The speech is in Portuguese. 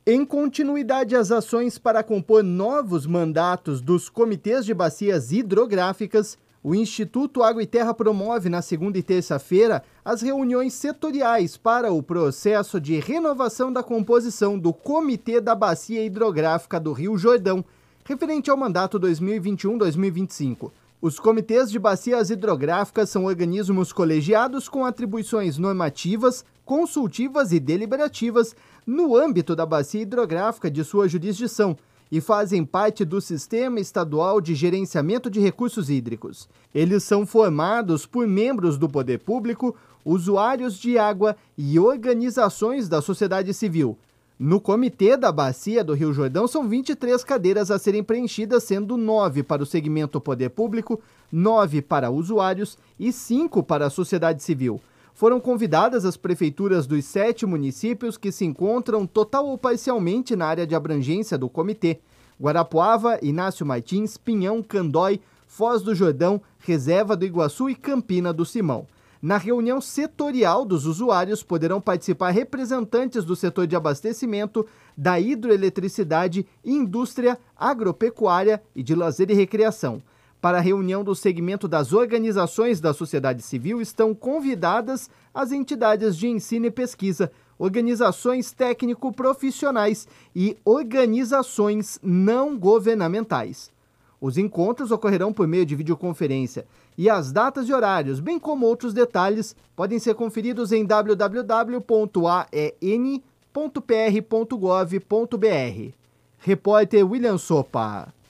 Em continuidade às ações para compor novos mandatos dos comitês de bacias hidrográficas, o Instituto Água e Terra promove na segunda e terça-feira as reuniões setoriais para o processo de renovação da composição do Comitê da Bacia Hidrográfica do Rio Jordão, referente ao mandato 2021-2025. Os comitês de bacias hidrográficas são organismos colegiados com atribuições normativas, consultivas e deliberativas no âmbito da bacia hidrográfica de sua jurisdição e fazem parte do Sistema Estadual de Gerenciamento de Recursos Hídricos. Eles são formados por membros do poder público, usuários de água e organizações da sociedade civil. No Comitê da Bacia do Rio Jordão são 23 cadeiras a serem preenchidas, sendo 9 para o segmento poder público, 9 para usuários e 5 para a sociedade civil. Foram convidadas as prefeituras dos 7 municípios que se encontram total ou parcialmente na área de abrangência do comitê: Guarapuava, Inácio Martins, Pinhão, Candói, Foz do Jordão, Reserva do Iguaçu e Campina do Simão. Na reunião setorial dos usuários poderão participar representantes do setor de abastecimento, da hidroeletricidade, indústria, agropecuária e de lazer e recreação. Para a reunião do segmento das organizações da sociedade civil estão convidadas as entidades de ensino e pesquisa, organizações técnico-profissionais e organizações não governamentais. Os encontros ocorrerão por meio de videoconferência e as datas e horários, bem como outros detalhes, podem ser conferidos em www.aen.pr.gov.br. Repórter William Sopa.